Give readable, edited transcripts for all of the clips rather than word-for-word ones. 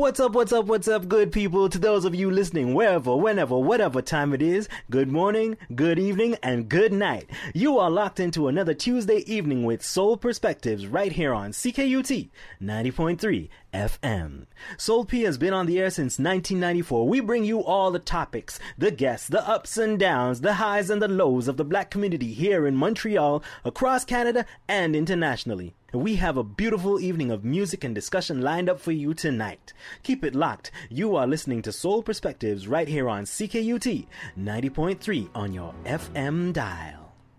What's up, good people? To those of you listening, wherever, whenever, whatever time it is, good morning, good evening, and good night. You are locked into another Tuesday evening with Soul Perspectives right here on CKUT 90.3 FM. Soul P has been on the air since 1994. We bring you all the topics, the guests, the ups and downs, the highs and the lows of the black community here in Montreal, across Canada, and internationally. We have a beautiful evening of music and discussion lined up for you tonight. Keep it locked. You are listening to Soul Perspectives right here on CKUT 90.3 on your FM dial.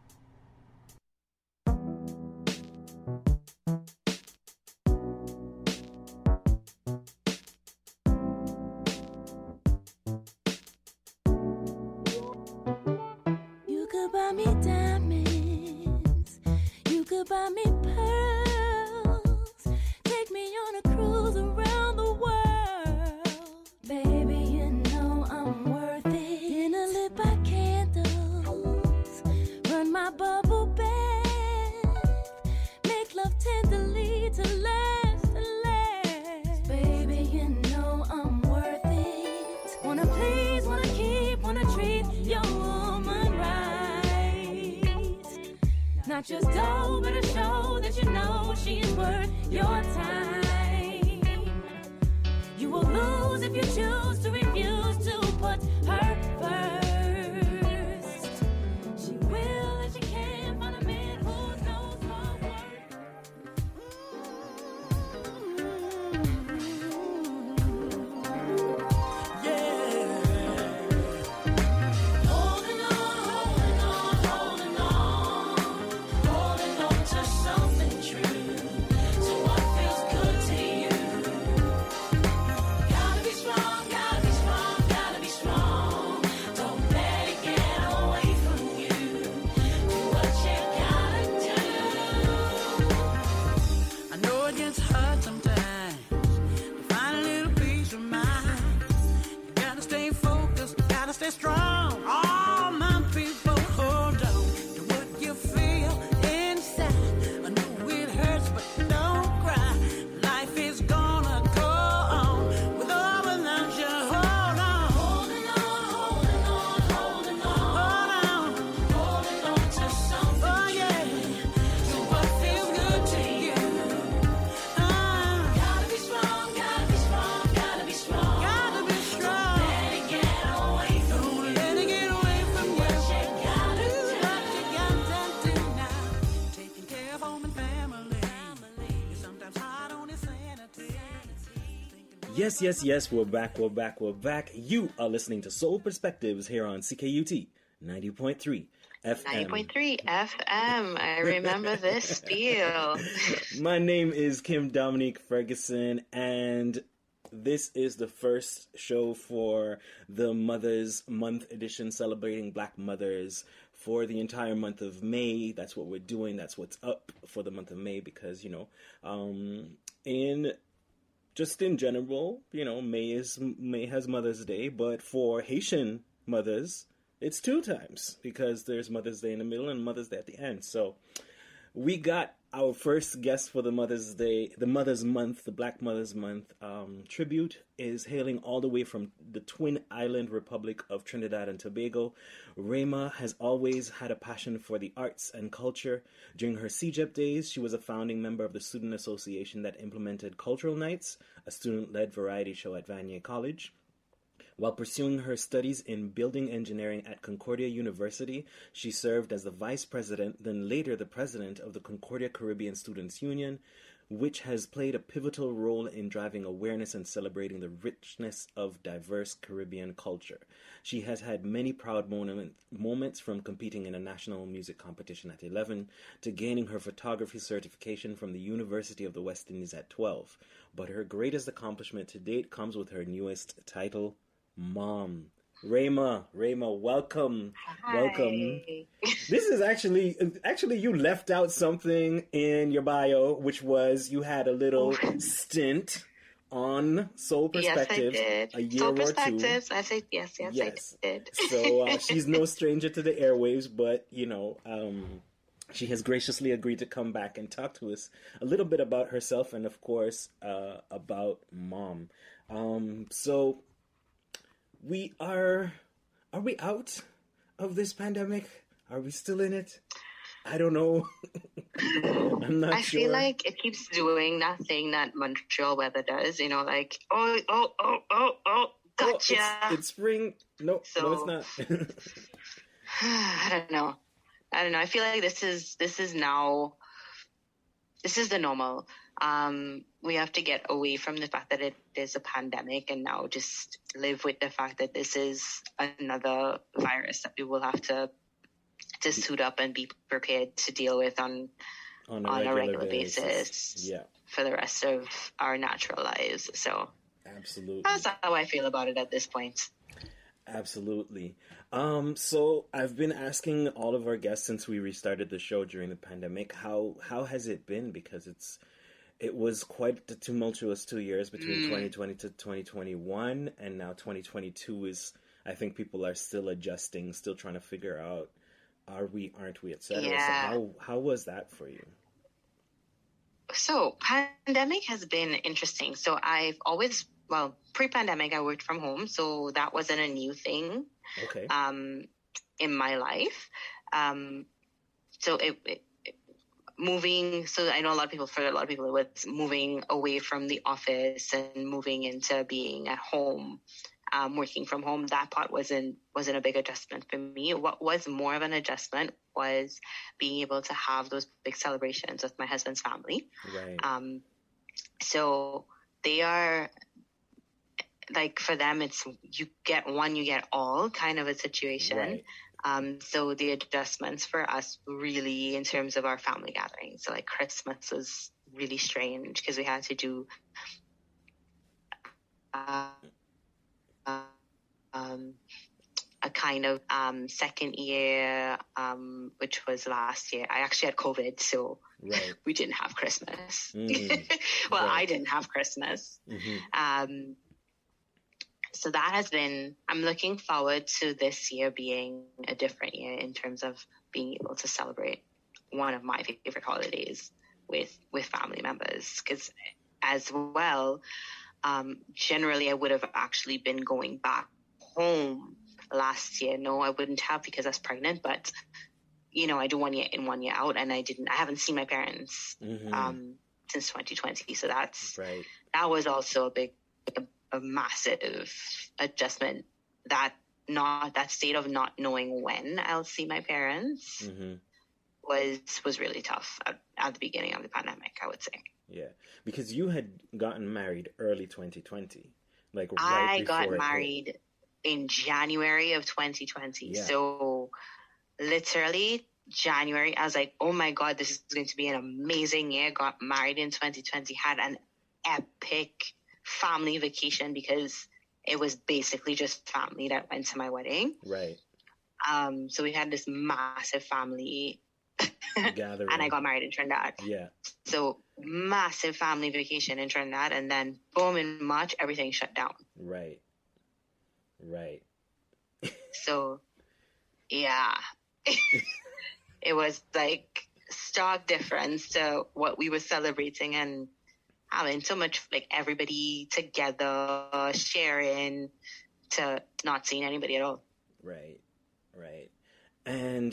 You could buy me diamonds. You could buy me pearls. Take me on a cruise around the world. Baby, you know I'm worth it. Dinner lit by candles. Run my bubble bath. Make love tenderly to last and last. Baby, you know I'm worth it. Wanna please, wanna keep, wanna treat your woman right. Not just dough, but a show that you know she is worth your time. You will lose if you choose to refuse to put her first. She will if she can find a man who knows her worth. Yeah. Holding on, holding on, holding on. Holding on to something true. To what feels good to you. Gotta be strong, gotta be strong, gotta be strong. Don't let it get away from you. Do what you gotta do. I know it gets hard sometimes to find a little peace of mind. You gotta stay focused, gotta stay strong. All my people, hold on to what you feel inside. I know it hurts, but don't cry. Life is gonna go on with or without you. Hold on, Holding on, holding on, holding on. hold on. Holding on to something Oh yeah, to what feels good to you. Gotta be strong, gotta be strong, gotta be strong. gotta be strong. Let it get away from Don't you. let it get away from you. What you gotta Do do. what you gotta do now. Taking care of home and family. It's sometimes hard on your sanity. Yes, we're back. You are listening to Soul Perspectives here on CKUT 90.3 FM. 90.3 FM. I remember this deal. My name is Kim Dominique Ferguson, and this is the first show for the Mother's Month edition celebrating Black mothers for the entire month of May. That's what we're doing. That's what's up for the month of May because, in general, May has Mother's Day, but for Haitian mothers, it's two times because there's Mother's Day in the middle and Mother's Day at the end. So we got our first guest for the Mother's Day, the Mother's Month, the Black Mother's Month tribute is hailing all the way from the Twin Island Republic of Trinidad and Tobago. Rayma has always had a passion for the arts and culture. During her CEGEP days, she was a founding member of the Student Association that implemented Cultural Nights, a student-led variety show at Vanier College. While pursuing her studies in building engineering at Concordia University, she served as the vice president, then later the president of the Concordia Caribbean Students Union, which has played a pivotal role in driving awareness and celebrating the richness of diverse Caribbean culture. She has had many proud moments from competing in a national music competition at 11 to gaining her photography certification from the University of the West Indies at 12. But her greatest accomplishment to date comes with her newest title, Mom. Rayma, welcome. Welcome. This is actually you left out something in your bio, which was you had a little stint on Soul Perspectives a year Soul or two. Perspectives. I said yes, I did. So she's no stranger to the airwaves, but she has graciously agreed to come back and talk to us a little bit about herself and, of course, about Mom. So we are we out of this pandemic? Are we still in it? I don't know. I'm not I sure. feel like it keeps doing that thing that Montreal weather does, like, oh, gotcha. It's spring. No, So- no, it's not. I don't know. I feel like this is now, this is the normal. We have to get away from the fact that it is a pandemic and now just live with the fact that this is another virus that we will have to suit up and be prepared to deal with on a regular basis. Yeah, for the rest of our natural lives. So absolutely. that's how I feel about it at this point. Absolutely. So I've been asking all of our guests since we restarted the show during the pandemic, how has it been? Because it was quite a tumultuous 2 years between 2020 to 2021, and now 2022 is, I think people are still adjusting, still trying to figure out, are we, aren't we, etc. Yeah. So how was that for you? So pandemic has been interesting. So I've always, pre-pandemic, I worked from home, so that wasn't a new thing. Okay. In my life. So it moving, so I know a lot of people, it was moving away from the office and moving into being at home, working from home. That part wasn't a big adjustment for me. What was more of an adjustment was being able to have those big celebrations with my husband's family. Right. So they are, like, for them, it's you get one, you get all kind of a situation. Right. So the adjustments for us really in terms of our family gatherings. So like Christmas was really strange because we had to do a kind of second year, which was last year. I actually had COVID, so Right. we didn't have Christmas. Mm. Well, Right. I didn't have Christmas. Mm-hmm. So that has been, I'm looking forward to this year being a different year in terms of being able to celebrate one of my favorite holidays with family members. Because as well, generally I would have actually been going back home last year. No, I wouldn't have because I was pregnant, but I do 1 year in, 1 year out, and I haven't seen my parents since 2020. So Right. that was also a massive adjustment, that state of not knowing when I'll see my parents Mm-hmm. was really tough at the beginning of the pandemic, I would say. Yeah, because you had gotten married early 2020, like right I before got it hit. married in January of 2020. Yeah. So literally January, I was like, oh my God, this is going to be an amazing year. Got married in 2020, had an epic family vacation because it was basically just family that went to my wedding. Right. So we had this massive family Gathering. and I got married in Trinidad. Yeah. So massive family vacation in Trinidad, and then boom, in March, everything shut down. Right. Right. So yeah, it was like stark difference to what we were celebrating and having so much, like, everybody together, sharing, to not seeing anybody at all. Right. Right. And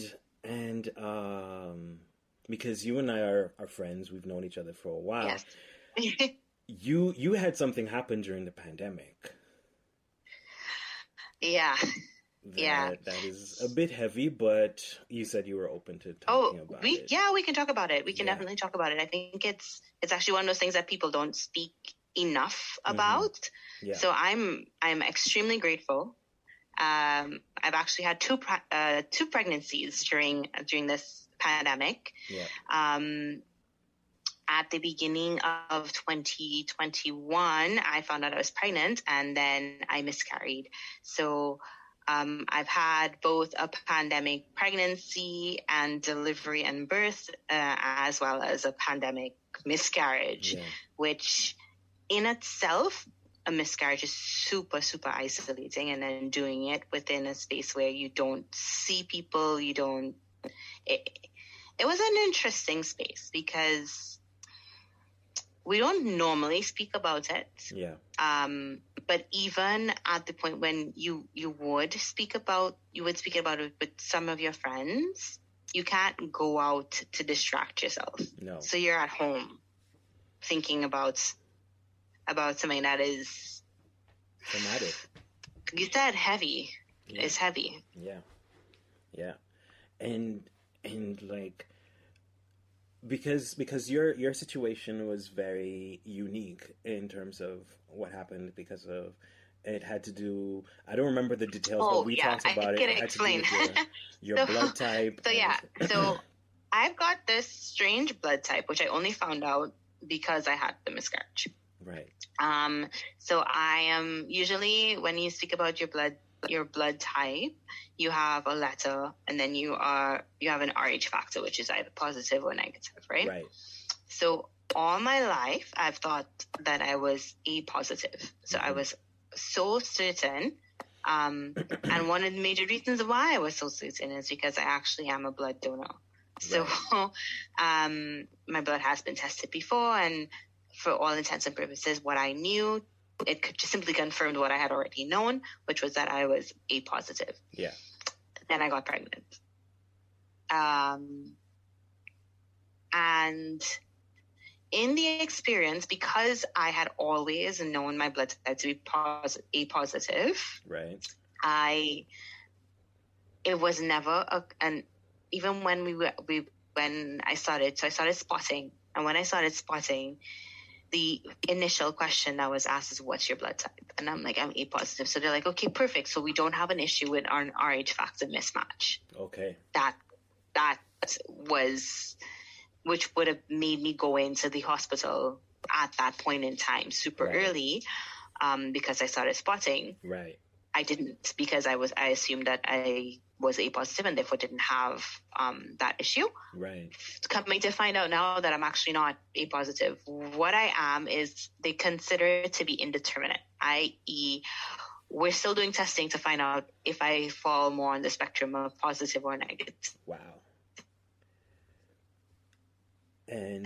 because you and I are friends, we've known each other for a while. Yes. You had something happen during the pandemic. Yeah. Yeah. That is a bit heavy, but you said you were open to talking about it. We can talk about it. We can definitely talk about it. I think it's actually one of those things that people don't speak enough about. Yeah. So I'm extremely grateful. I've actually had two pregnancies during this pandemic. Yeah. At the beginning of 2021, I found out I was pregnant, and then I miscarried. So I've had both a pandemic pregnancy and delivery and birth, as well as a pandemic miscarriage, which in itself, a miscarriage is super, super isolating. And then doing it within a space where you don't see people, it was an interesting space because we don't normally speak about it. Yeah. But even at the point when you would speak about it with some of your friends, you can't go out to distract yourself. No. So you're at home thinking about something that is Traumatic. You said heavy. Yeah. It's heavy. Yeah. And like, because your situation was very unique in terms of what happened, because of it had to do, I don't remember the details, but we talked about it. I It can had explain. to do with your So- blood type. So yeah, so I've got this strange blood type, which I only found out because I had the miscarriage. Right. So I am usually, when you speak about your blood type, you have a letter, and then you have an RH factor, which is either positive or negative, right? Right. So all my life, I've thought that I was A positive. So I was so certain. And one of the major reasons why I was so certain is because I actually am a blood donor. So my blood has been tested before, and for all intents and purposes, what I knew, it could just simply confirmed what I had already known, which was that I was A positive. Yeah. Then I got pregnant. And in the experience, because I had always known my blood type to be A positive, Right. it was never even when I started spotting, and when I started spotting, the initial question that was asked is, what's your blood type? And I'm like, I'm A positive. So they're like, okay, perfect. So we don't have an issue with our RH factor mismatch. Okay. That was, which would have made me go into the hospital at that point in time super early, because I started spotting. Right. I didn't, because I assumed that I was A positive and therefore didn't have that issue. Right. Coming to find out now that I'm actually not A positive. What I am is they consider it to be indeterminate, i.e., we're still doing testing to find out if I fall more on the spectrum of positive or negative. Wow. And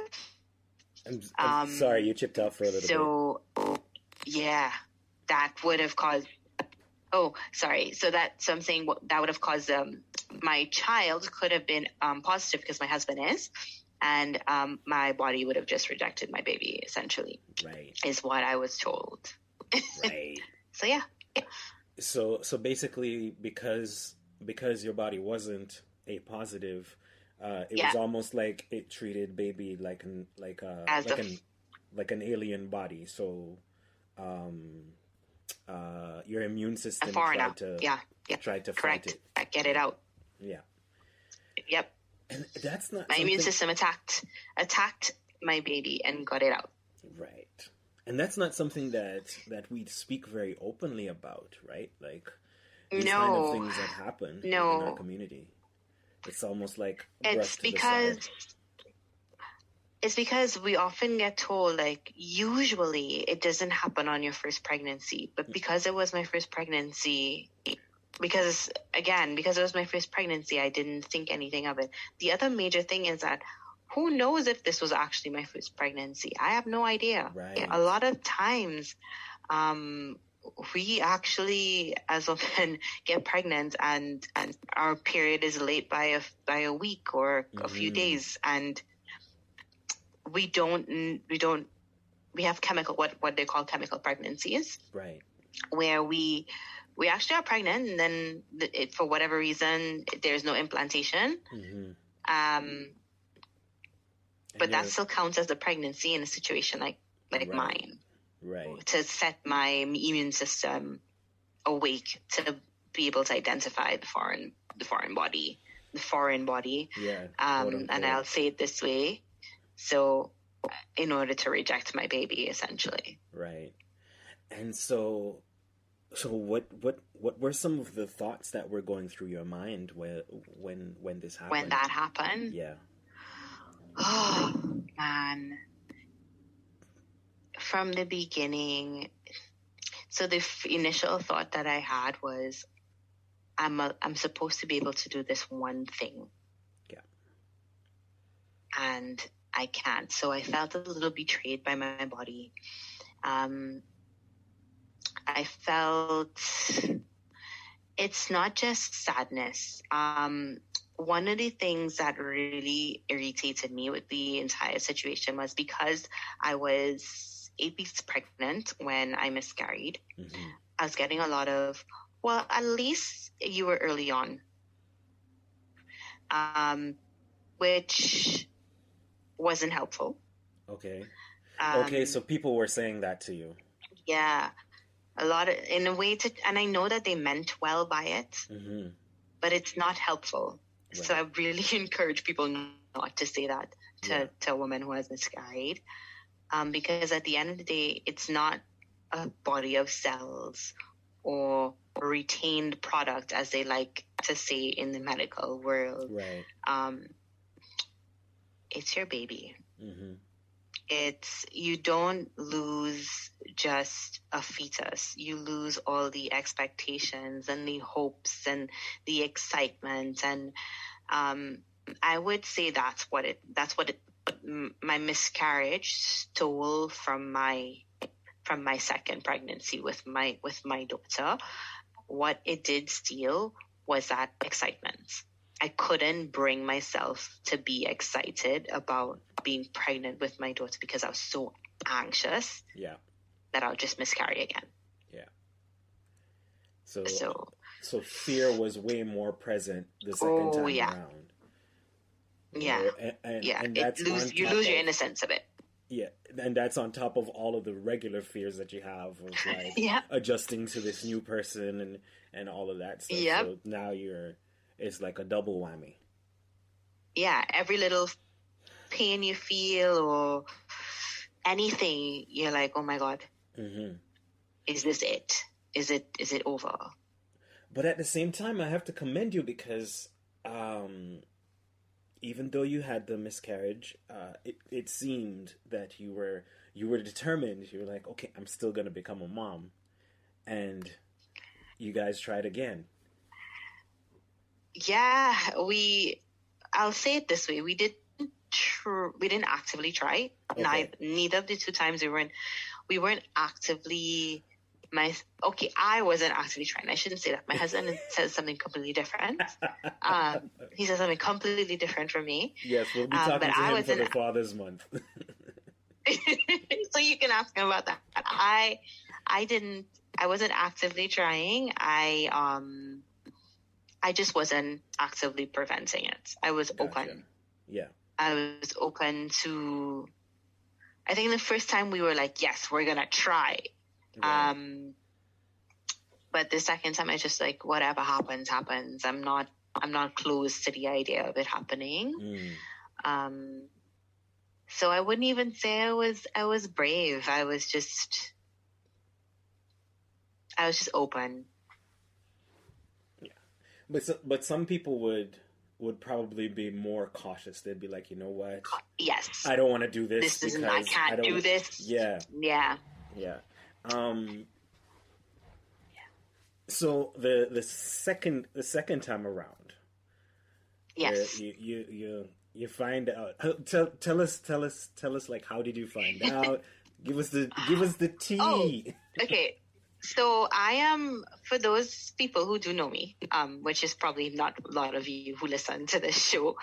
I'm sorry, you chipped out for a little bit. So, yeah, that would have caused. Oh, sorry. So I'm saying that would have caused my child could have been positive because my husband is, and my body would have just rejected my baby. Essentially, Right. is what I was told. Right. So yeah. So basically, because your body wasn't A positive, it was almost like it treated baby like an alien body. So, your immune system tried to fight it. Get it out. Yeah. Yep. And that's not My immune system attacked my baby and got it out. Right. And that's not something that we speak very openly about, right? Like these kind of things that happen in our community. It's almost like brushed to the side. It's because we often get told, like, usually it doesn't happen on your first pregnancy. But because it was my first pregnancy, because it was my first pregnancy, I didn't think anything of it. The other major thing is that who knows if this was actually my first pregnancy? I have no idea. Right. A lot of times, we actually, as women, get pregnant and our period is late by a week or a few days, and we have what they call chemical pregnancies, right? Where we actually are pregnant, and then for whatever reason there's no implantation, but that still counts as a pregnancy in a situation like mine. Right. To set my immune system awake to be able to identify the foreign body. Yeah. And I'll say it this way. So, in order to reject my baby, essentially. Right. And so what were some of the thoughts that were going through your mind when this happened? When that happened? Yeah. Oh, man. From the beginning, so the initial thought that I had was, I'm supposed to be able to do this one thing. Yeah. And I can't. So I felt a little betrayed by my body. I felt it's not just sadness. One of the things that really irritated me with the entire situation was because I was 8 weeks pregnant when I miscarried. Mm-hmm. I was getting a lot of, well, at least you were early on, which wasn't helpful. Okay. Okay, so people were saying that to you. Yeah. A lot of, in a way to, and I know that they meant well by it, Mm-hmm. but it's not helpful. Right. So I really encourage people not to say that to a woman who has miscarried. Because at the end of the day, it's not a body of cells or a retained product, as they like to say in the medical world. Right. It's your baby. Mm-hmm. You don't lose just a fetus. You lose all the expectations and the hopes and the excitement. And I would say that's what my miscarriage stole from my second pregnancy with my daughter. What it did steal was that excitement. I couldn't bring myself to be excited about being pregnant with my daughter because I was so anxious that I'll just miscarry again. Yeah. So fear was way more present the second time around. Yeah. And that's you lose your innocence of it. Yeah, and that's on top of all of the regular fears that you have of like adjusting to this new person and all of that stuff. Yep. So now it's like a double whammy. Yeah, every little pain you feel or anything, you're like, oh my God, is this it? Is it over? But at the same time, I have to commend you because even though you had the miscarriage, it seemed that you were determined. You were like, okay, I'm still gonna become a mom, and you guys tried again. Yeah, I'll say it this way: we didn't actively try. Okay. Neither of the two times we weren't actively. I wasn't actively trying. I shouldn't say that. My husband says something completely different. He says something completely different from me. Yes, we'll be talking to him for the Father's Month. So you can ask him about that. I wasn't actively trying. I just wasn't actively preventing it. I was open. Yeah. I was open to. I think the first time we were like, yes, we're gonna try. Right. But the second time I just like, whatever happens. I'm not close to the idea of it happening. So I wouldn't even say I was brave. I was just open. Yeah. But some people would probably be more cautious. They'd be like, you know what? Yes. I don't want to do this because I can't do this. Yeah. Yeah. Yeah. So the second time around, yes, you find out. Tell us like, how did you find out? Give us the tea. Oh, okay. So I am, for those people who do know me, which is probably not a lot of you who listen to this show.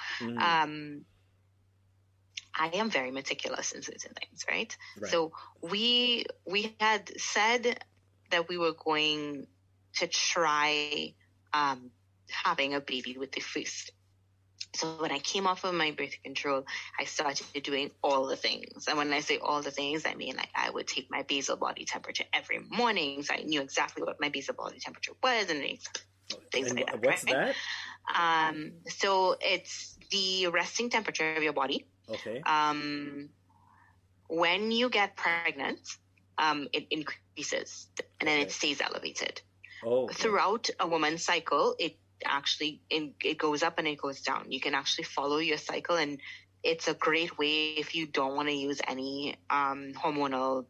I am very meticulous in certain things, right? So we had said that we were going to try having a baby with the first. So when I came off of my birth control, I started doing all the things. And when I say all the things, I mean like I would take my basal body temperature every morning, so I knew exactly what my basal body temperature was and things like that. What's that? So it's the resting temperature of your body. Okay. When you get pregnant, it increases and then it stays elevated. Oh. Okay. Throughout a woman's cycle, it goes up and it goes down. You can actually follow your cycle, and it's a great way if you don't want to use any hormonal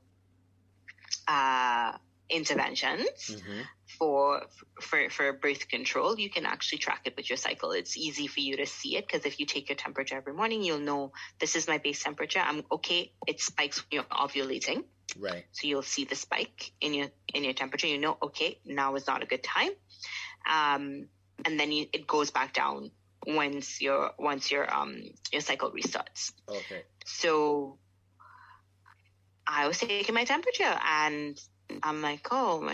interventions for birth control. You can actually track it with your cycle. It's easy for you to see it because if you take your temperature every morning, you'll know this is my base temperature. I'm okay. It spikes when you're ovulating. Right. So you'll see the spike in your temperature. You know, okay, now is not a good time. And then it goes back down once your cycle restarts. Okay. So I was taking my temperature, and I'm like,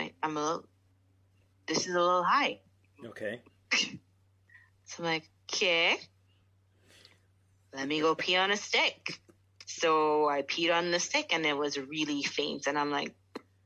this is a little high. Okay. So I'm like, okay, let me go pee on a stick. So I peed on the stick, and it was really faint. And I'm like,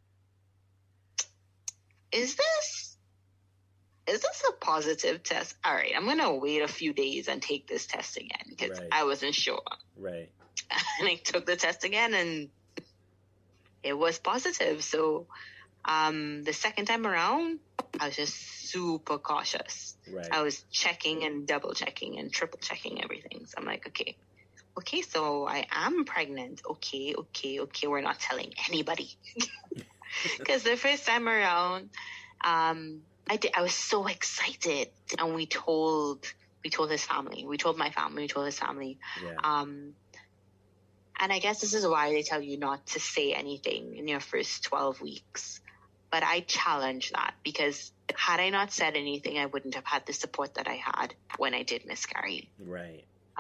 is this a positive test? All right, I'm going to wait a few days and take this test again, because Right. I wasn't sure. Right. And I took the test again, and it was positive. So the second time around, I was just super cautious. Right. I was checking and double checking and triple checking everything. So I'm like, okay, so I am pregnant. Okay, we're not telling anybody. Because the first time around, I was so excited, and we told his family, we told my family, we told his family. Yeah. And I guess this is why they tell you not to say anything in your first 12 weeks. But I challenge that, because had I not said anything, I wouldn't have had the support that I had when I did miscarry. Right.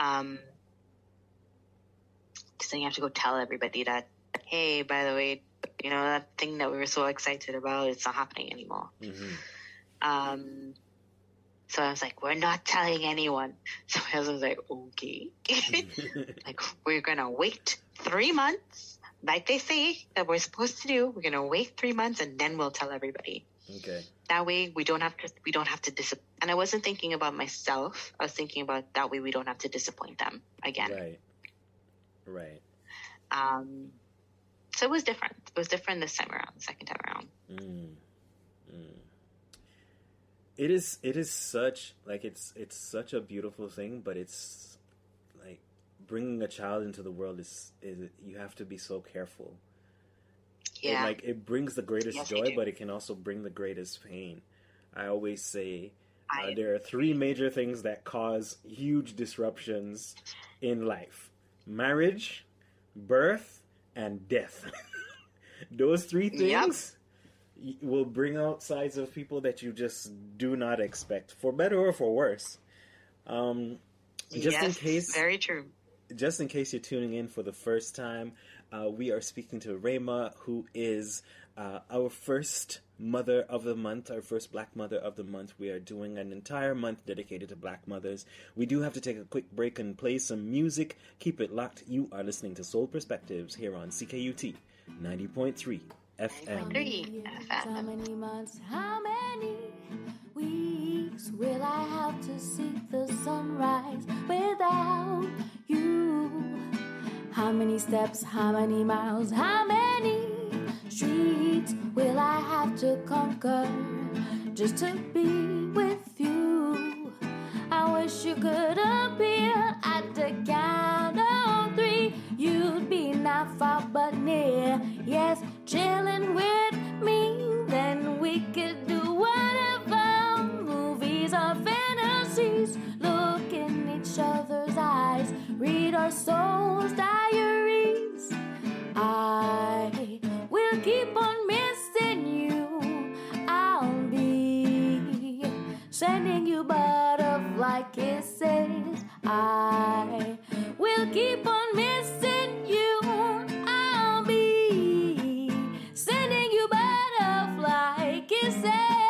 Because then you have to go tell everybody that, hey, by the way, that thing that we were so excited about, it's not happening anymore. Mm-hmm. So I was like, we're not telling anyone. So my husband was like, okay. Like, we're going to wait 3 months, like they say that we're supposed to do. We're going to wait 3 months, and then we'll tell everybody. Okay. That way we don't have to disappoint. And I wasn't thinking about myself. I was thinking about that way we don't have to disappoint them again. Right. So it was different. It was different this time around, the second time around. It is such, like, it's such a beautiful thing, but it's like bringing a child into the world is you have to be so careful. Yeah. It brings the greatest Yes, joy, but it can also bring the greatest pain. I always say there are 3 major things that cause huge disruptions in life: marriage, birth, and death. Those 3 things will bring out sides of people that you just do not expect, for better or for worse. In case, very true. Just in case you're tuning in for the first time, we are speaking to Rayma, who is our first mother of the month, our first Black mother of the month. We are doing an entire month dedicated to Black mothers. We do have to take a quick break and play some music. Keep it locked. You are listening to Soul Perspectives here on CKUT 90.3 FM. How many months, how many weeks will I have to see the sunrise without you? How many steps, how many miles, how many streets will I have to conquer just to be with you? I wish you could appear at the count of 3. You'd be not far but near. Yes, chilling with me. Then we could do whatever. Movies or fantasies. Look in each other's eyes. Read our souls' diaries. I will keep on missing you. I'll be sending you butterfly kisses. I will keep on missing you. I'll be sending you butterfly kisses.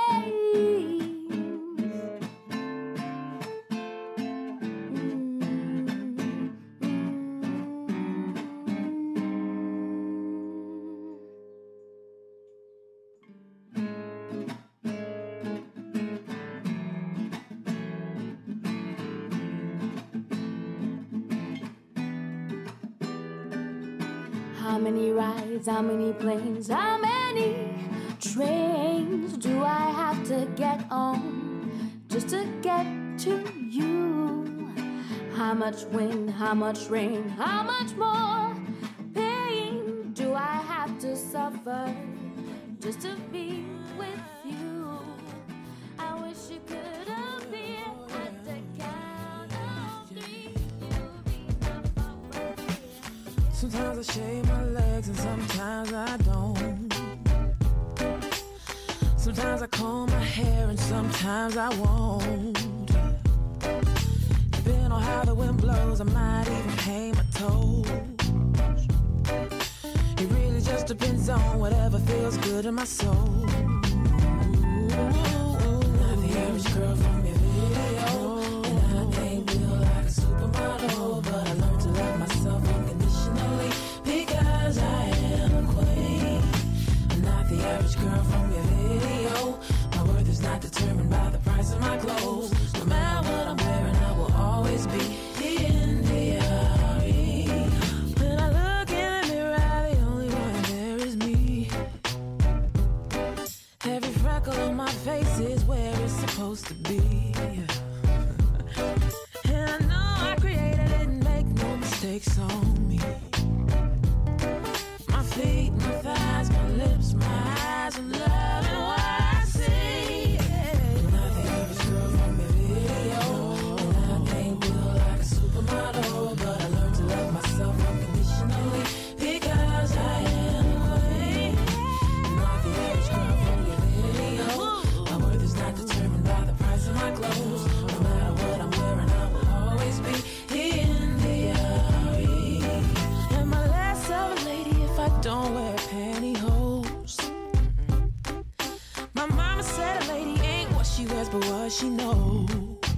How many rides, how many planes, how many trains do I have to get on just to get to you? How much wind, how much rain, how much more pain do I have to suffer just to be with you? I wish you could appear at the count of 3. You'll be the Sometimes I shave my legs and sometimes I don't. Sometimes I comb my hair and sometimes I won't. Depending on how the wind blows, I might even paint my toes. It really just depends on whatever feels good in my soul. Not the average girl from your video, and I ain't built like a supermodel, but I learned to love myself unconditionally because I am a queen. I'm not the average girl from your video. My worth is not determined by the price of my clothes. No matter what I'm wearing, I will always be in the RE. When I look in the mirror, the only one there is me. Every freckle on my face is where it's supposed to be. And I know I created it and make no mistakes on me. My feet, my thighs, my lips, my eyes, I'm loving what I see. I'm not the average girl from your video, and I ain't built like a supermodel, but I learned to love myself unconditionally because I am a queen. I'm not the average girl from your video. My worth is not determined by the price of my clothes. No matter what I'm wearing, I will always be in the RE. Am I less of a lady if I don't wear pantyhose? My mama said a lady ain't what she wears but what she knows.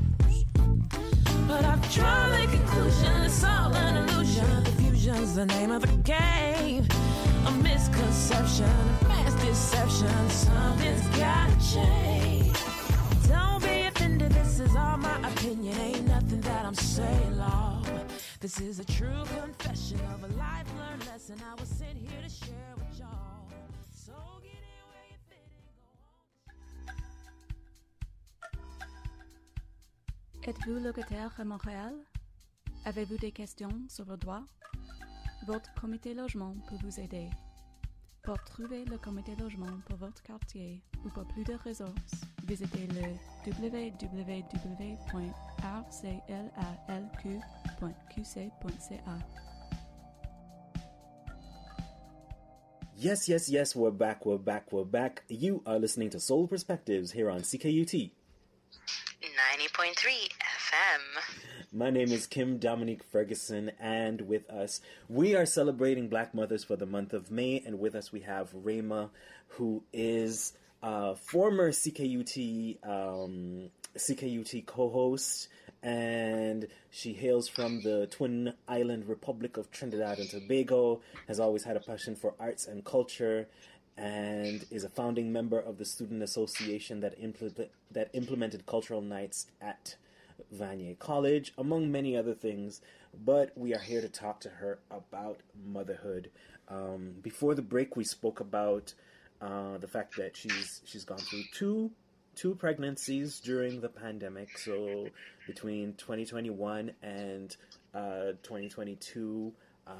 But I've drawn the conclusion it's all an illusion. Confusion's the name of the game. A misconception, a mass deception. Something's gotta change. Don't be offended, this is all my opinion. Ain't nothing that I'm saying, Lord. This is a true confession of a life learned lesson I was sent here to share with y'all. So get in where you fit and go on. Êtes-vous locataire à Montréal? Avez-vous des questions sur vos droits? Votre comité logement peut vous aider. Pour trouver le comité logement pour votre quartier ou pour plus de ressources, visitez le www.rclalq.qc.ca. Yes, we're back. You are listening to Soul Perspectives here on CKUT 90.3 FM. My name is Kim Dominique Ferguson, and with us, we are celebrating Black Mothers for the month of May, and with us we have Rayma, who is a former CKUT co-host, and she hails from the Twin Island Republic of Trinidad and Tobago, has always had a passion for arts and culture, and is a founding member of the student association that implemented cultural nights at Vanier College, among many other things. But we are here to talk to her about motherhood. Before the break, we spoke about the fact that she's gone through two pregnancies during the pandemic. So between 2021 and 2022.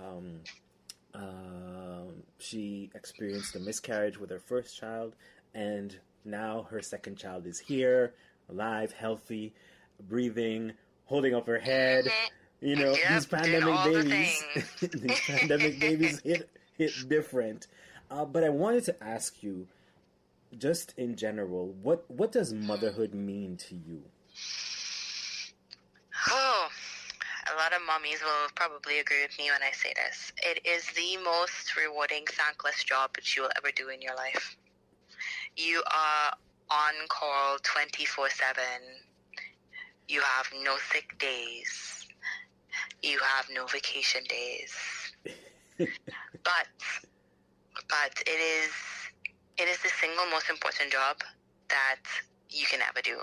She experienced a miscarriage with her first child, and now her second child is here, alive, healthy, breathing, holding up her head. You know, these pandemic babies hit different. But I wanted to ask you, just in general, what does motherhood mean to you? Oh, a lot of mommies will probably agree with me when I say this. It is the most rewarding, thankless job that you will ever do in your life. You are on call 24/7. You have no sick days. You have no vacation days. But it is the single most important job that you can ever do.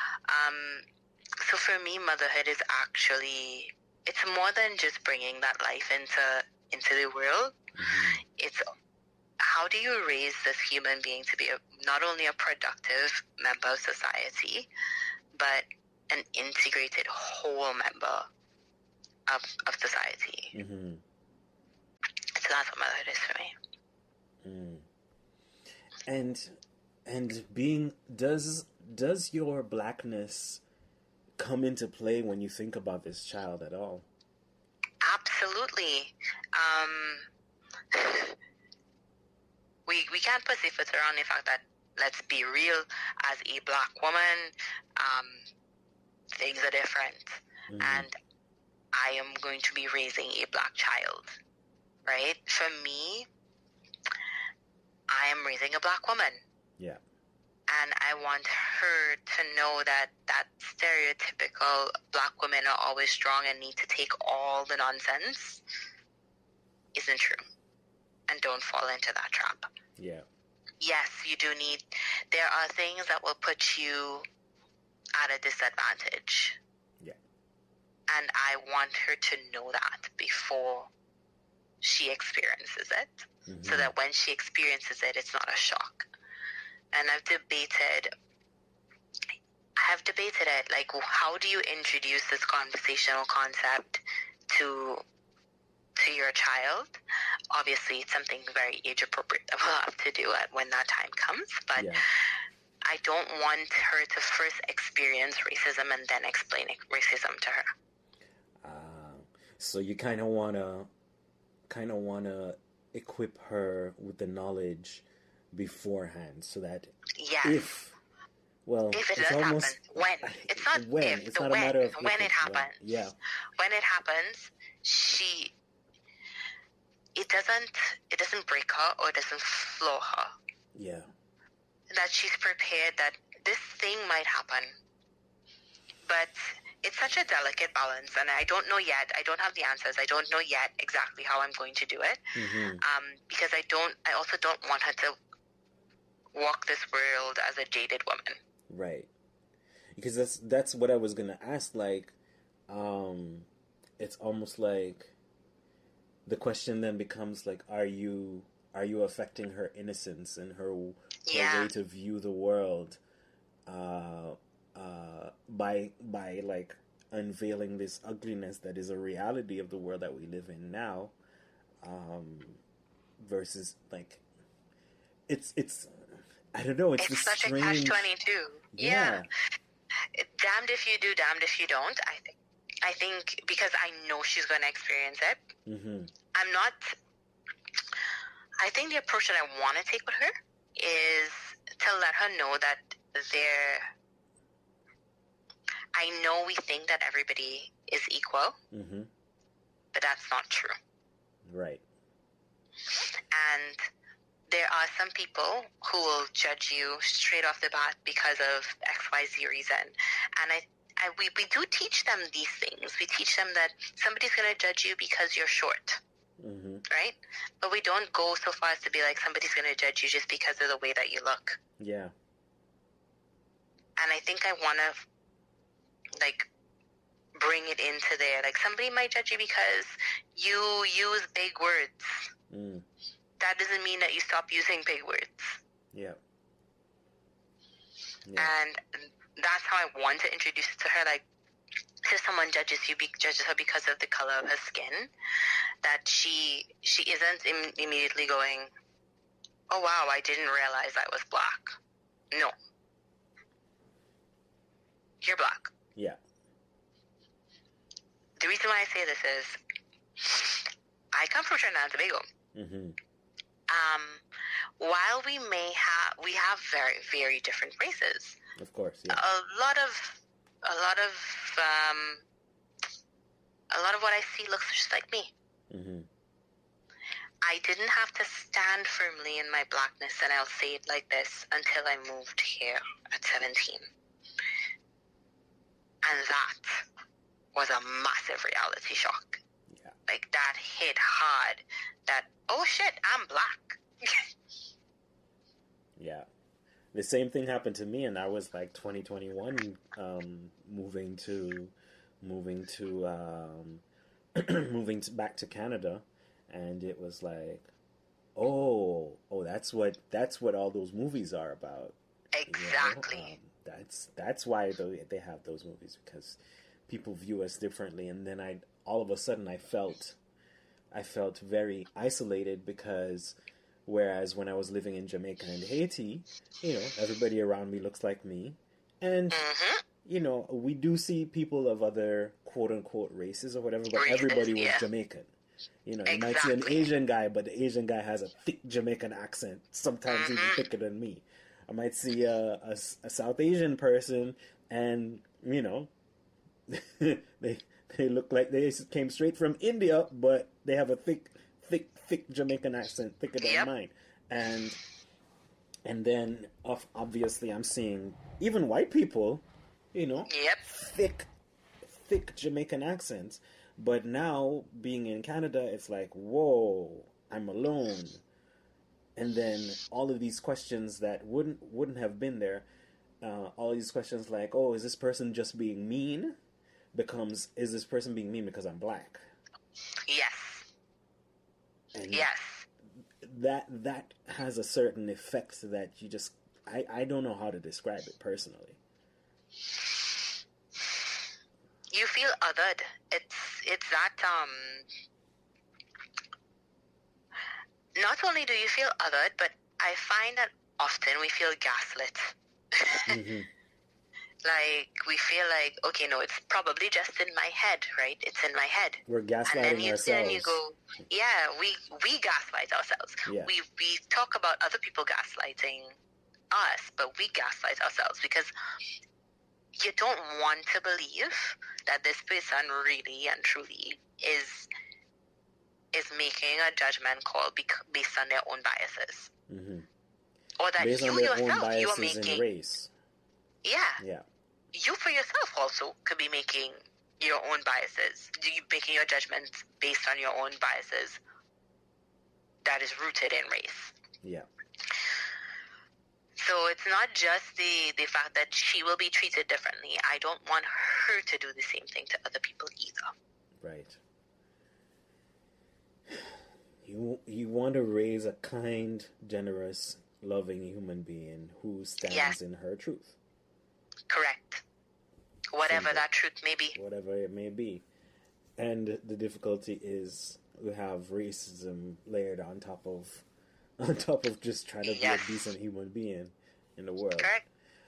So for me, motherhood is actually, it's more than just bringing that life into the world. Mm-hmm. It's how do you raise this human being to be not only a productive member of society, but an integrated whole member of society. Mm-hmm. So that's what motherhood is for me. And being, does your blackness come into play when you think about this child at all? Absolutely. We can't pussyfoot around the fact that, let's be real, as a Black woman, things are different. And I am going to be raising a Black child, right? For me, I am raising a Black woman. Yeah. And I want her to know that that stereotypical Black women are always strong and need to take all the nonsense isn't true. And don't fall into that trap. Yeah. Yes, you do need... There are things that will put you at a disadvantage. Yeah. And I want her to know that before she experiences it. So that when she experiences it, it's not a shock. And I've debated it, like, how do you introduce this conversational concept to your child? Obviously, it's something very age appropriate that we'll have to do when that time comes, but I don't want her to first experience racism and then explain racism to her. So you kind of wanna equip her with the knowledge beforehand, so that if it does happen, it's not when, if, it's not a matter of when it happens. When it happens, it doesn't break her or doesn't floor her. Yeah. That she's prepared that this thing might happen. But it's such a delicate balance, and I don't know yet. I don't have the answers. I don't know yet exactly how I'm going to do it. Because I also don't want her to walk this world as a jaded woman. Right. Because that's what I was gonna ask. Like, it's almost like the question then becomes like, are you affecting her innocence and her way to view the world, by like unveiling this ugliness that is a reality of the world that we live in now, versus like it's I don't know, it's such strange... a catch-22. Yeah. Damned if you do, damned if you don't. I think because I know she's going to experience it. I think the approach that I want to take with her is to let her know that I know we think that everybody is equal, but that's not true. Right. And there are some people who will judge you straight off the bat because of XYZ reason. And we do teach them these things. We teach them that somebody's going to judge you because you're short. Right? But we don't go so far as to be like, somebody's going to judge you just because of the way that you look. Yeah. And I think I want to, like, bring it into there. Like, somebody might judge you because you use big words. That doesn't mean that you stop using big words. Yeah. And that's how I want to introduce it to her. Like, if someone judges her because of the color of her skin, that she isn't immediately going, oh wow, I didn't realize I was black. No. You're black. Yeah. The reason why I say this is, I come from Trinidad and Tobago. While we have very, very different races. Of course, yeah. A lot of what I see looks just like me. I didn't have to stand firmly in my blackness, and I'll say it like this, until I moved here at 17. And that was a massive reality shock. Yeah. Like, that hit hard. That, oh shit, I'm black. Yeah. The same thing happened to me, and I was like 2021, moving back to Canada, and it was like, oh, that's what all those movies are about. Exactly. You know? That's why they have those movies, because people view us differently. And then all of a sudden I felt very isolated, because whereas when I was living in Jamaica and Haiti, you know, everybody around me looks like me, and you know, we do see people of other quote unquote races or whatever, but Races, everybody was yeah. Jamaican. You know, you might see an Exactly. Asian guy, but the Asian guy has a thick Jamaican accent, sometimes even thicker than me. I might see a South Asian person, and you know, they look like they came straight from India, but they have a thick Jamaican accent, thicker than Yep. mine. And then obviously I'm seeing even white people, you know, Yep. thick Jamaican accents. But now being in Canada, it's like, whoa, I'm alone. And then all of these questions that wouldn't have been there, all these questions like, oh, is this person just being mean? Becomes, is this person being mean because I'm black? Yes. And Yes. that has a certain effect that you just, I don't know how to describe it personally. You feel othered. It's that not only do you feel othered, but I find that often we feel gaslit. Mm-hmm. Like we feel like, okay, no, it's probably just in my head, right? It's in my head. We're And then gaslighting you sit and you ourselves. go, yeah, we gaslight ourselves. Yeah. We talk about other people gaslighting us, but we gaslight ourselves because you don't want to believe that this person really and truly is making a judgment call based on their own biases, Mm-hmm. or that Based you on their own yourself you are biases making. in race. Yeah. You for yourself also could be making your own biases. You making your judgments based on your own biases that is rooted in race. Yeah. So it's not just the fact that she will be treated differently. I don't want her to do the same thing to other people either. Right. You want to raise a kind, generous, loving human being who stands Yes. in her truth, Correct. Whatever Simple. that truth may be. whatever it may be. And the difficulty is we have racism layered on top of just trying to Yes. be a decent human being in the world. Correct.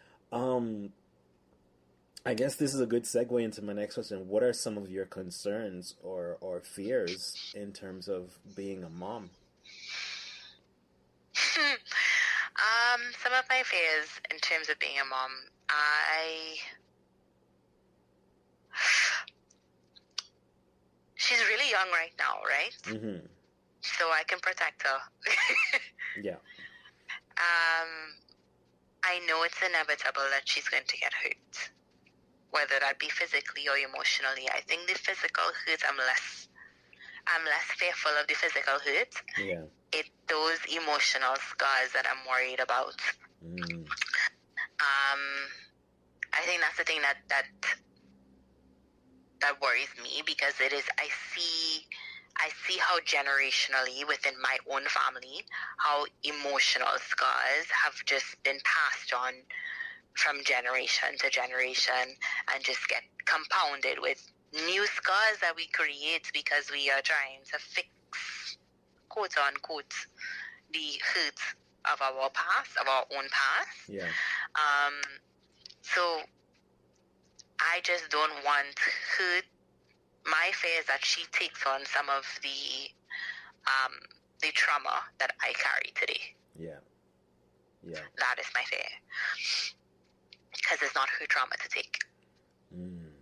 I guess this is a good segue into my next question. What are some of your concerns or fears in terms of being a mom? Some of my fears in terms of being a mom, she's really young right now, right? Mm-hmm. So I can protect her. Yeah. I know it's inevitable that she's going to get hurt, whether that be physically or emotionally. I think the physical hurt, I'm less fearful of the physical hurt. Yeah. It's those emotional scars that I'm worried about. Mm. I think that's the thing that worries me, because it is, I see how generationally within my own family, how emotional scars have just been passed on from generation to generation and just get compounded with new scars that we create because we are trying to fix, quote unquote, the hurt of our past, of our own past. Yeah. So I just don't want her. My fear is that she takes on some of the trauma that I carry today. Yeah. Yeah. That is my fear, because it's not her trauma to take. Mm.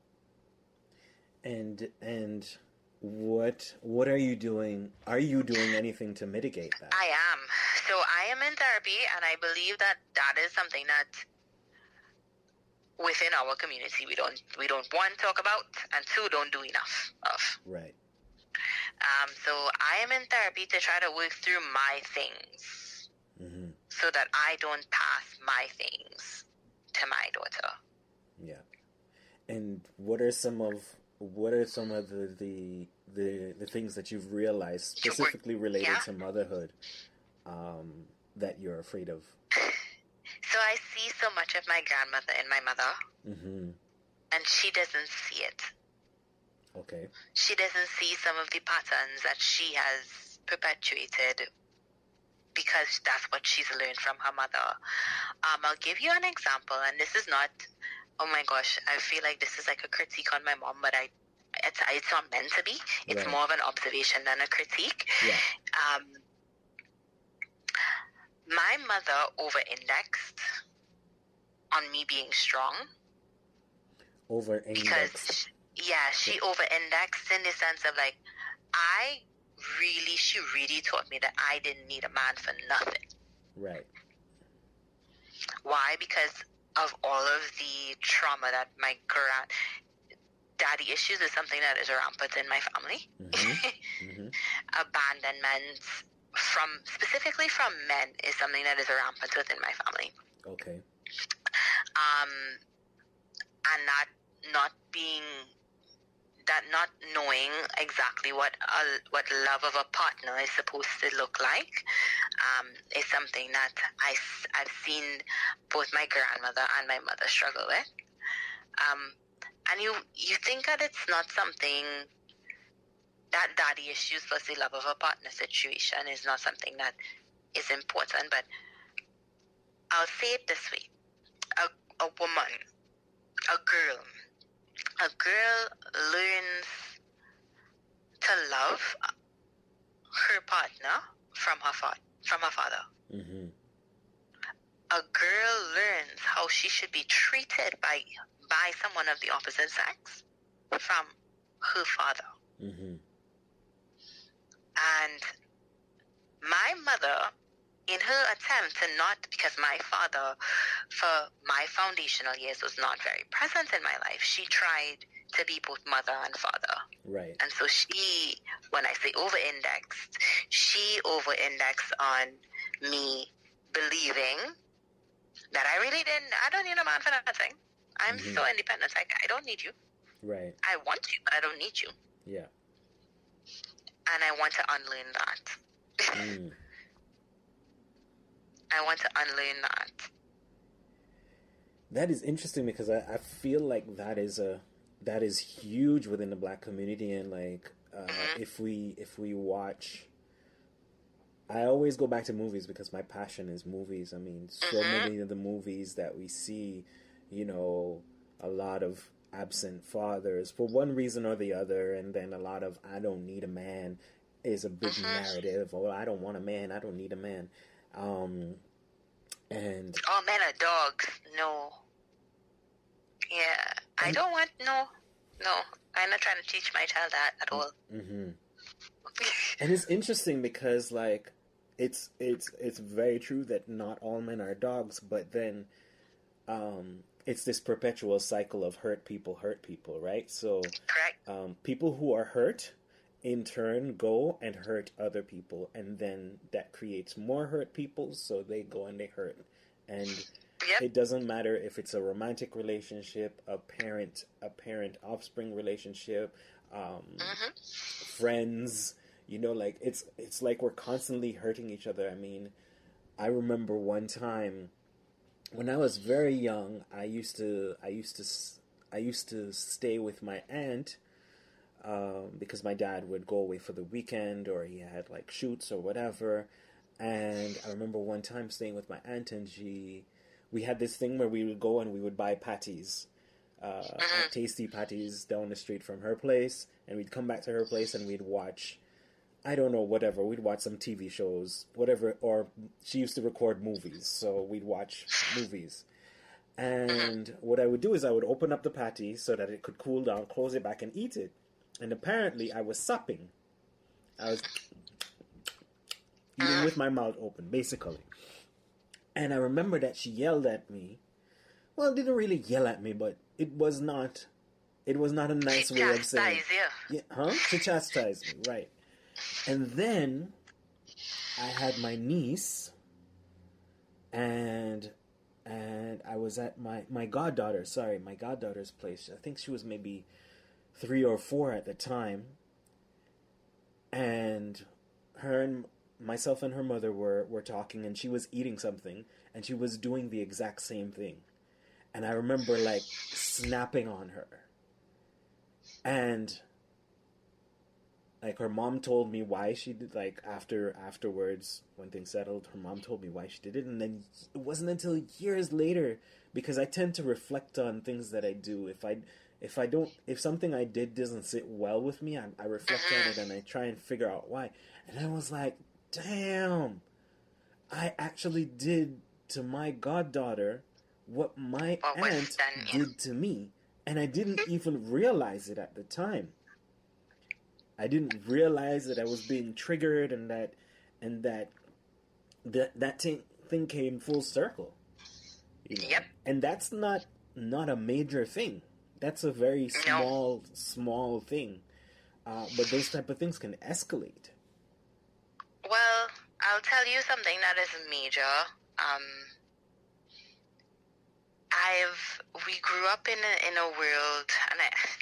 And what are you doing? Are you doing anything to mitigate that? I am. So I am in therapy, and I believe that is something that within our community we don't one, talk about, and two, don't do enough of. Right. So I am in therapy to try to work through my things, Mm-hmm. so that I don't pass my things to my daughter. Yeah. And what are some of the things that you've realized specifically related Yeah. to motherhood that you're afraid of? So I see so much of my grandmother in my mother, Mm-hmm. and she doesn't see it. Okay. She doesn't see some of the patterns that she has perpetuated because that's what she's learned from her mother. I'll give you an example, and this is not oh my gosh, I feel like this is like a critique on my mom, but it's not meant to be. It's Right. more of an observation than a critique. Yeah. My mother over-indexed on me being strong Over because, she over-indexed in the sense of like, she really taught me that I didn't need a man for nothing. Right. Why? Because of all of the trauma that my daddy issues is something that is rampant in my family. Mm-hmm. Abandonment specifically from men is something that is rampant within my family. Okay. And not knowing exactly what love of a partner is supposed to look like is something that I've seen both my grandmother and my mother struggle with. And you think that it's not something, that daddy issues plus the love of a partner situation is not something that is important, but I'll say it this way. A woman, a girl learns to love her partner from her father. Mm-hmm. A girl learns how she should be treated by someone of the opposite sex from her father. Mm-hmm. And my mother, in her attempt to not, because my father, for my foundational years, was not very present in my life, she tried to be both mother and father. Right. And so she, when I say over-indexed, she over-indexed on me believing that I don't need a man for nothing. I'm so independent. Like, I don't need you. Right. I want you, but I don't need you. Yeah. And I want to unlearn that. Mm. I want to unlearn that. That is interesting because I feel like that is huge within the Black community, and like if we watch, I always go back to movies because my passion is movies. I mean, so many of the movies that we see, you know, a lot of absent fathers for one reason or the other, and then a lot of I don't need a man is a big narrative. Or I don't want a man, I don't need a man. And all men are dogs. No. Yeah. I don't want no. I'm not trying to teach my child that at all. Mm-hmm. And it's interesting because like it's very true that not all men are dogs, but then it's this perpetual cycle of hurt people, right? So Correct. People who are hurt in turn go and hurt other people, and then that creates more hurt people, so they go and they hurt. And it doesn't matter if it's a romantic relationship, a parent offspring relationship, friends, you know, like it's like we're constantly hurting each other. I mean, I remember one time when I was very young, I used to stay with my aunt because my dad would go away for the weekend, or he had like shoots or whatever. And I remember one time staying with my aunt, and we had this thing where we would go and we would buy patties, tasty patties down the street from her place, and we'd come back to her place and we'd watch, I don't know, whatever. We'd watch some TV shows, whatever, or she used to record movies, so we'd watch movies. And what I would do is I would open up the patty so that it could cool down, close it back, and eat it. And apparently I was supping. I was eating with my mouth open, basically. And I remember that she yelled at me. Well, didn't really yell at me, but it was not a nice way of saying. She chastised me, right. And then I had my niece, and I was at my goddaughter's place. I think she was maybe 3 or 4 at the time. And myself and her mother were talking, and she was eating something, and she was doing the exact same thing. And I remember like snapping on her. And like her mom told me why she did, like afterwards when things settled, her mom told me why she did it, and then it wasn't until years later, because I tend to reflect on things that I do. If something I did doesn't sit well with me, I reflect on it and I try and figure out why. And I was like, damn, I actually did to my goddaughter what my aunt did to me, and I didn't even realize it at the time. I didn't realize that I was being triggered, and that thing came full circle. You know? Yep. And that's not a major thing. That's a very small thing. But those type of things can escalate. Well, I'll tell you something that is major. We grew up in a world, and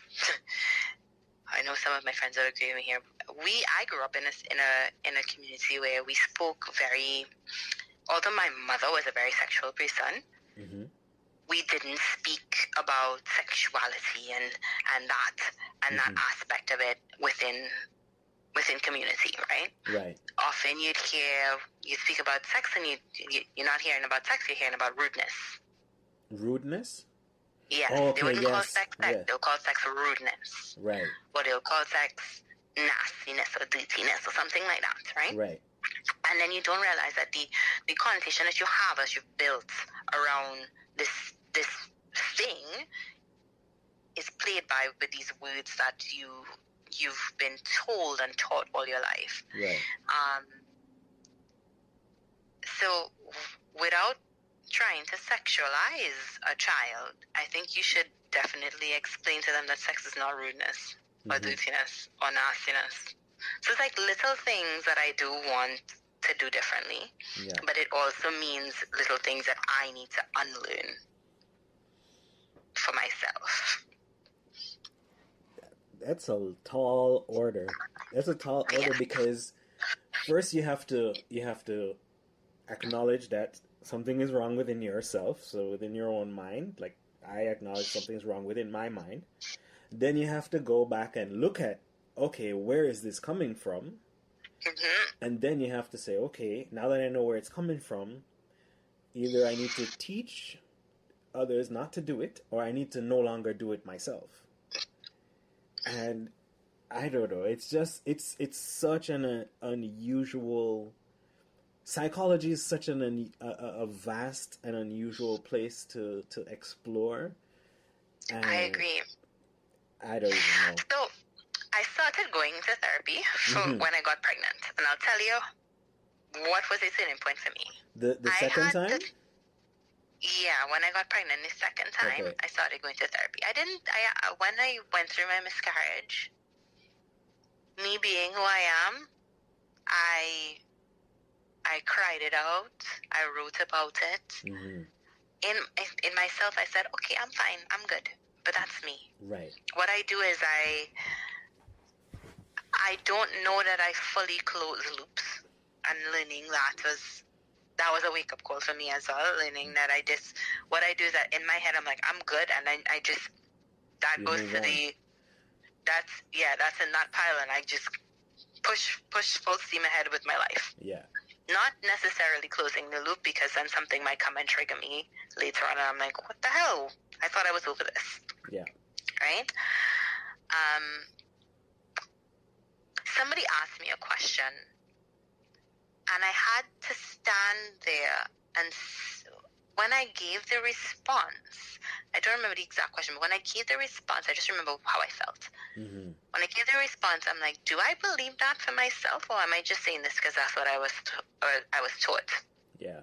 I know some of my friends will agree with me here. I grew up in a community where we spoke very. Although my mother was a very sexual person, we didn't speak about sexuality and that aspect of it within community, right? Right. Often you speak about sex, and you're not hearing about sex, you're hearing about rudeness. Rudeness? Yes, Oh, okay, they wouldn't call yes, sex sex, they'll call sex rudeness. Right. Or they'll call sex nastiness or dirtiness or something like that, right? Right. And then you don't realize that the connotation that you have as you've built around this thing is played by with these words that you've been told and taught all your life. Right. So without trying to sexualize a child, I think you should definitely explain to them that sex is not rudeness or dirtiness or nastiness. So it's like little things that I do want to do differently, but it also means little things that I need to unlearn for myself. That's a tall order. That's a tall order because first you have to acknowledge that something is wrong within yourself, so within your own mind. Like, I acknowledge something's wrong within my mind. Then you have to go back and look at, okay, where is this coming from? And then you have to say, okay, now that I know where it's coming from, either I need to teach others not to do it, or I need to no longer do it myself. And I don't know, it's such an unusual... Psychology is such a vast and unusual place to explore. And I agree. I don't even know. So, I started going to therapy when I got pregnant. And I'll tell you what was the turning point for me. The second time? Yeah, when I got pregnant the second time, I started going to therapy. When I went through my miscarriage, me being who I am, I cried it out. I wrote about it. In myself, I said, okay, I'm fine. I'm good. But that's me. Right. What I do is I don't know that I fully close loops. And learning that was a wake-up call for me as well. Learning that what I do is that in my head, I'm like, I'm good. And then that goes to that's in that pile. And I just push full steam ahead with my life. Yeah. Not necessarily closing the loop, because then something might come and trigger me later on, and I'm like, what the hell? I thought I was over this. Yeah. Right? Somebody asked me a question, and I had to stand there, and when I gave the response, I don't remember the exact question, but when I gave the response, I just remember how I felt. When I gave the response, I'm like, do I believe that for myself, or am I just saying this because that's what I was taught? Yeah.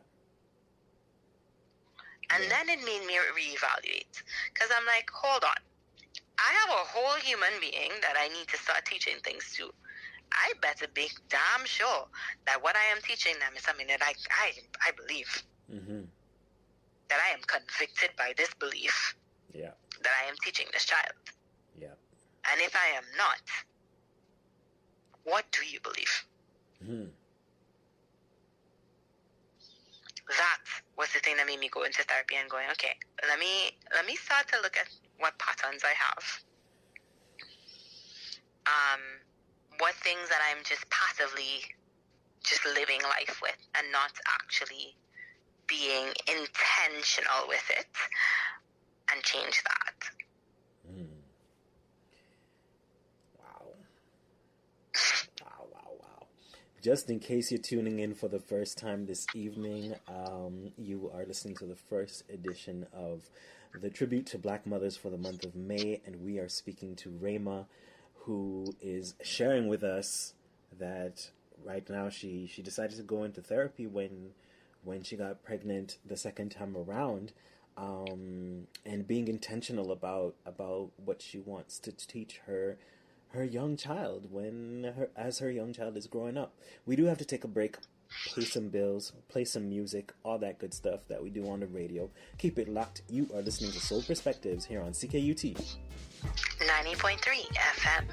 And then it made me reevaluate, because I'm like, hold on. I have a whole human being that I need to start teaching things to. I better be damn sure that what I am teaching them is something that I believe. That I am convicted by this belief. Yeah. That I am teaching this child. Yeah. And if I am not, what do you believe? That was the thing that made me go into therapy and going, okay, let me start to look at what patterns I have. what things that I'm just passively just living life with and not actually being intentional with it, and change that. Wow. Just in case you're tuning in for the first time this evening, you are listening to the first edition of the Tribute to Black Mothers for the month of May, and we are speaking to Rayma, who is sharing with us that right now she decided to go into therapy when she got pregnant the second time around, and being intentional about what she wants to teach her young child as her young child is growing up. We do have to take a break, pay some bills, play some music, all that good stuff that we do on the radio. Keep it locked. You are listening to Soul Perspectives here on CKUT 90.3 FM.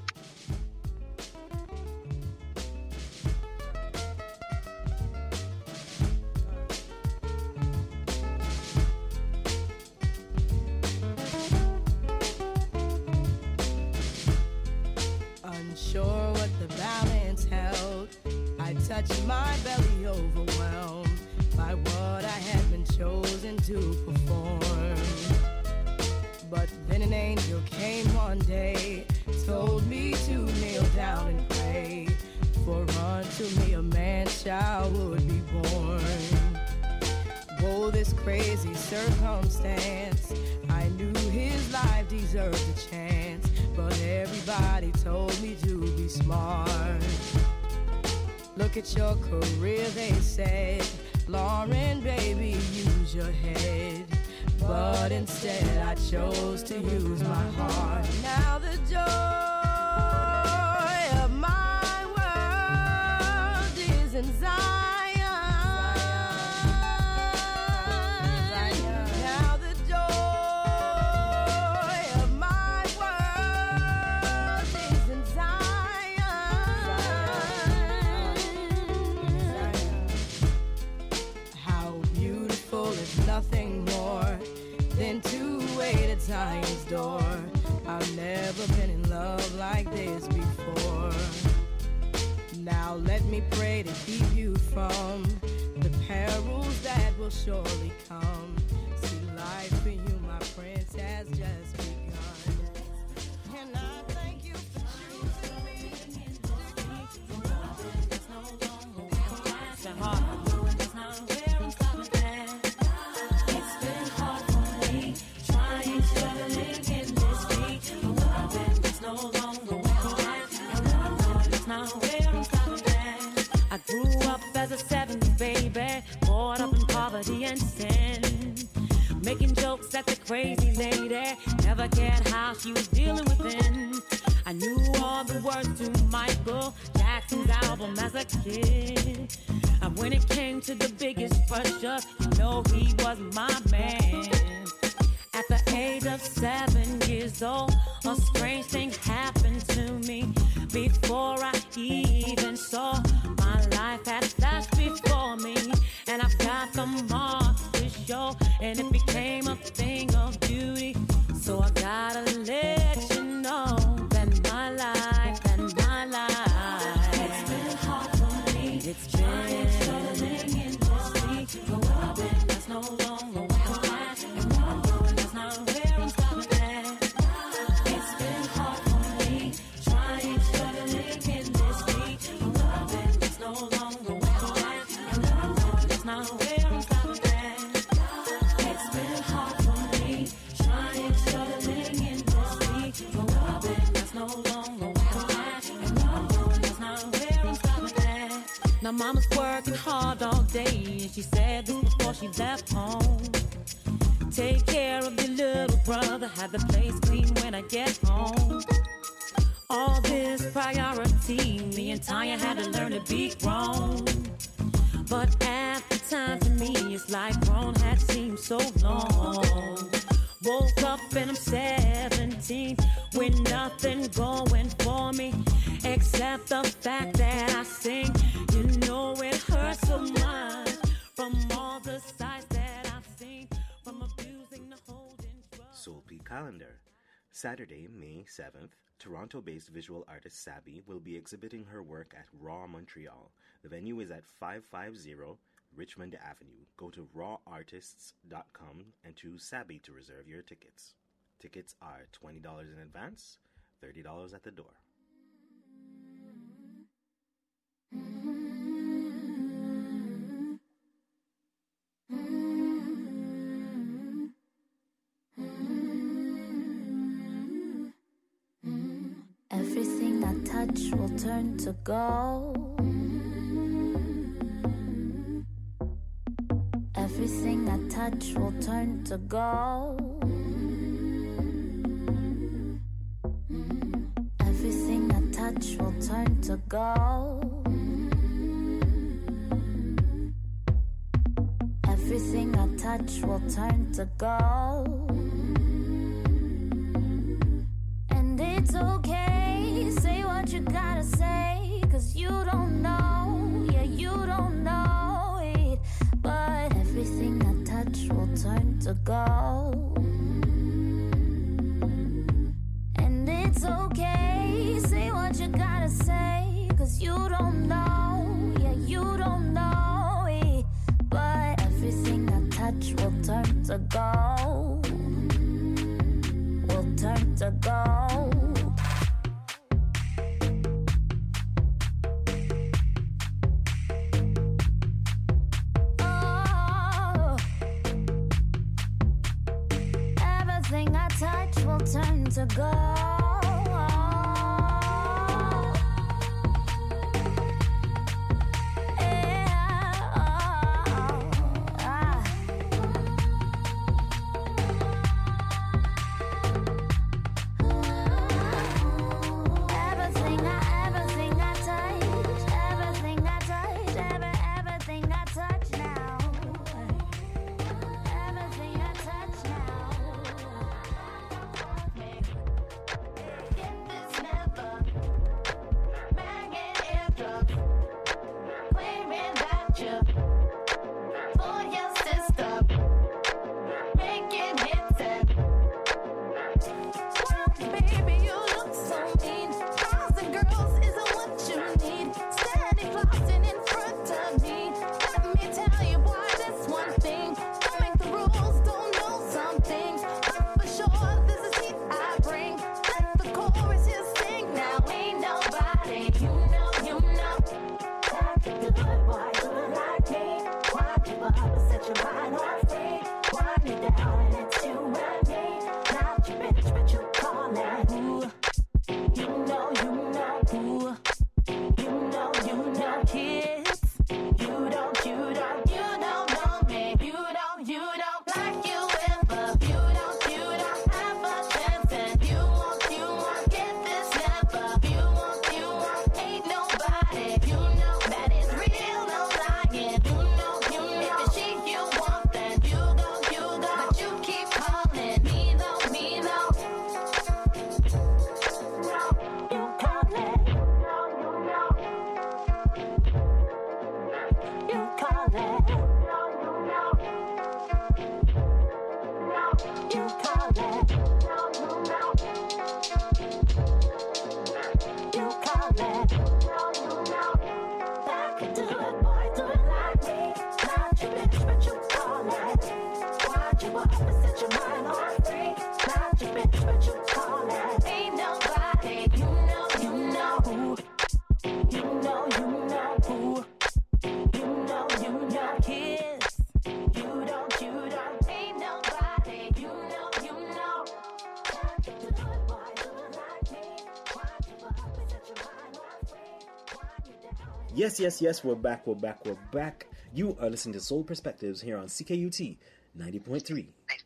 Unsure what the balance held, I touched my belly, overwhelmed by what I had been chosen to perform. But then an angel came one day, told me to kneel down and pray, for unto me a man-child would be born. Oh, this crazy circumstance, I knew his life deserved a chance, but everybody told me to be smart. Look at your career, they said, Lauren, baby, use your head. But instead I chose to use my heart. Now the joy of my world is in Zion. Now the joy of my world is in Zion. How beautiful is nothing more than to wait at Zion's door. I've never been in love like this before. Now let me pray to keep you from the perils that will surely come. See, life for you, my prince, has just begun. And I thank you for choosing me. It's no longer it's been hard. It's not where I'm stopping at. It's been hard for me, trying, struggling in this beat. It's no longer where I'm at. It's not where I'm stopping at. I grew up as a 70s baby, brought up in poverty and sin, making jokes at the crazy lady, never cared how she was dealing with it. I knew all the words to Michael Jackson's album as a kid. And when it came to the biggest pressure, you know he was my man. At the age of 7 years old, a strange thing happened to me. Before I even saw, my life had flashed before me. And I've got the marks to show, and it became a thing of beauty. So I gotta let you know that my life, it's been hard for me. It's been struggling in this week. But I've been, that's no longer where I'm at. And where I'm going, that's not where I'm stopping at. It's been hard for me, trying, struggling in this week. But I've been, that's no longer where I'm at. And where I'm going, that's not where I'm stopping at. It's been hard for me, trying, struggling in this week. But I've been, that's no longer where I'm at. And where I'm going, that's not where I'm stopping at. Now mama's working hard all day, and she said this before she left home. Take care of your little brother, have the place clean when I get home. All this priority, me and Tanya had to learn to be grown. But at the time to me, it's like grown had seemed so long. Woke up and I'm 17 with nothing going for me except the fact that I sing. You know it hurts so much from all the sides that I've seen, from abusing the holding drugs. Soul Peak Calendar, Saturday, May 7th, Toronto-based visual artist Sabi will be exhibiting her work at Raw Montreal. The venue is at 550 Richmond Avenue. Go to rawartists.com and choose Sabi to reserve your tickets. Tickets are $20 in advance, $30 at the door. Everything I touch will turn to gold. Everything I touch will turn to gold. Everything I touch will turn to gold. Everything I touch will turn to gold. And it's okay, say what you gotta say, 'cause you don't know, yeah, you don't know it. But everything I touch will turn to gold. And it's okay, say what you gotta say, 'cause you don't know, yeah, you don't know it. But everything I touch will turn to gold. Will turn to gold. Oh, everything I touch will turn to gold. Yes, we're back. You are listening to Soul Perspectives here on CKUT 90.3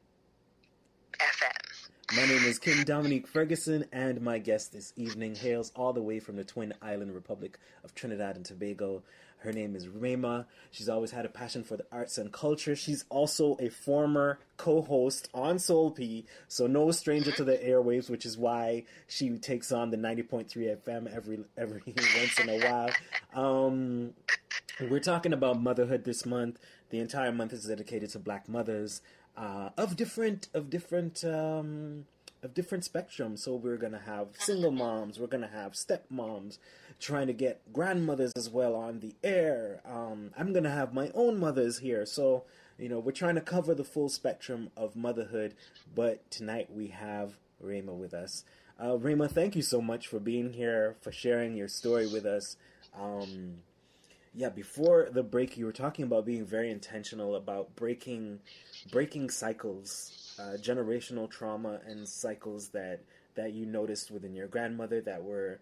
FM. My name is Kim Dominique Ferguson, and my guest this evening hails all the way from the Twin Island Republic of Trinidad and Tobago. Her name is Rema. She's always had a passion for the arts and culture. She's also a former co-host on Soul P, so no stranger to the airwaves, which is why she takes on the 90.3 FM every once in a while. We're talking about motherhood this month. The entire month is dedicated to Black mothers of different different spectrums. So we're gonna have single moms, we're gonna have stepmoms, trying to get grandmothers as well on the air. I'm gonna have my own mothers here. So, we're trying to cover the full spectrum of motherhood. But tonight we have Rayma with us. Rayma, thank you so much for being here, for sharing your story with us. Before the break, you were talking about being very intentional about breaking cycles, generational trauma and cycles that you noticed within your grandmother that were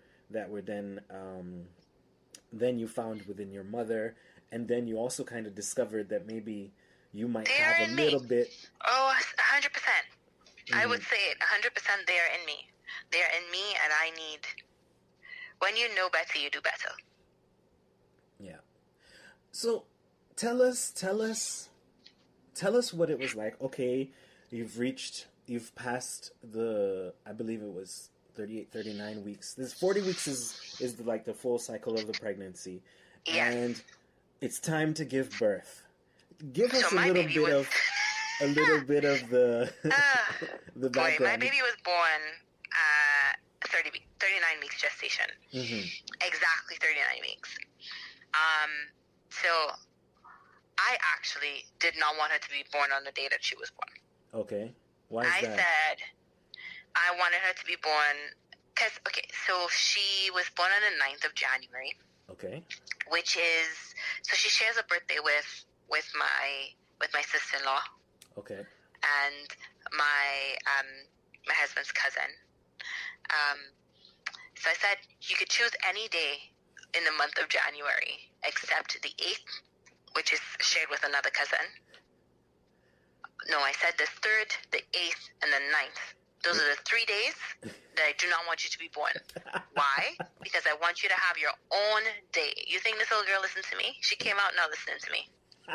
then you found within your mother, and then you also kind of discovered that maybe you might have a little bit. Oh, 100%. I would say it, 100%. They're in me. They're in me, and I need. When you know better, you do better. Yeah. So, tell us what it was like. Okay, you've passed I believe it was 38, 39 weeks. This 40 weeks is the full cycle of the pregnancy. Yes. And it's time to give birth. Give us So a my little baby bit was- of the the Boy, background. my baby was born 39 weeks gestation. Exactly 39 weeks. So I actually did not want her to be born on the day that she was born. Okay. Why is I that? said I wanted her to be born because, so she was born on the 9th of January, Okay. which is, so she shares a birthday with my sister-in-law Okay. and my husband's cousin. So I said you could choose any day in the month of January except the 8th, which is shared with another cousin. No, I said the 3rd, the 8th, and the 9th. Those are the 3 days that I do not want you to be born. Why? Because I want you to have your own day. You think this little girl listened to me? She came out not listening to me.